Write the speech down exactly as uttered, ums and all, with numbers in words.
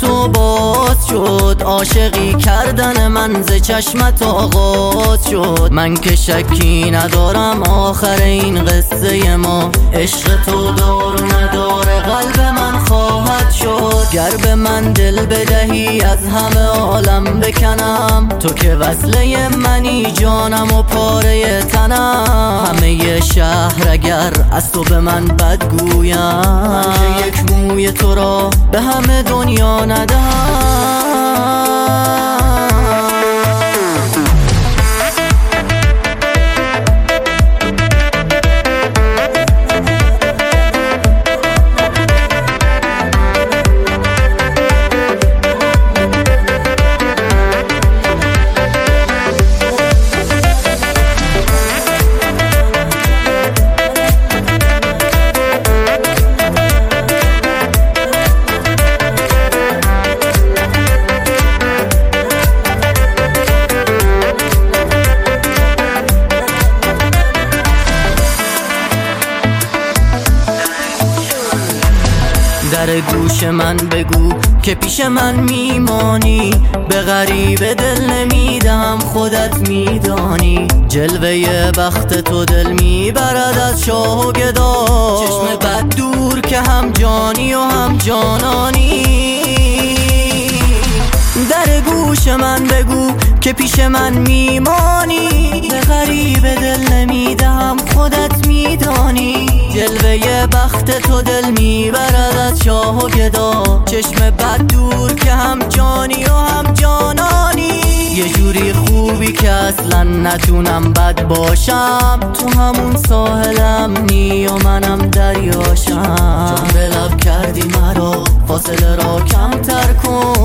تو باز شد، عاشقی کردن من ز چشمت آغاز شد. من که شکی ندارم آخر این قصه ما، عشق تو دار و نداره قلب من خواهد شد. گر به من دل بدهی از همه عالم بکنم، تو که وصله منی جانم و پاره تنم. همه شهر اگر از تو به من بد گویم، من که یک موی تو را به همه دنیا ندهم. در گوش من بگو که پیش من میمانی، به غریب دل نمیدم خودت میدانی. جلوه بخت تو دل میبرد از شاه و گدا، چشم بد دور که هم جانی و هم جانانی. در گوش من بگو که پیش من میمانی، به غریب دل نمیدم خودت میدانی. جلوه بخت تو دل میبرد از شاه و گدا، چشم بد دور که هم جانی و هم جانانی. یه جوری خوبی که اصلا نتونم بد باشم، تو همون ساحلم نی و منم دریاشم. چون به لب کردی مرا فاصله را کمتر کن،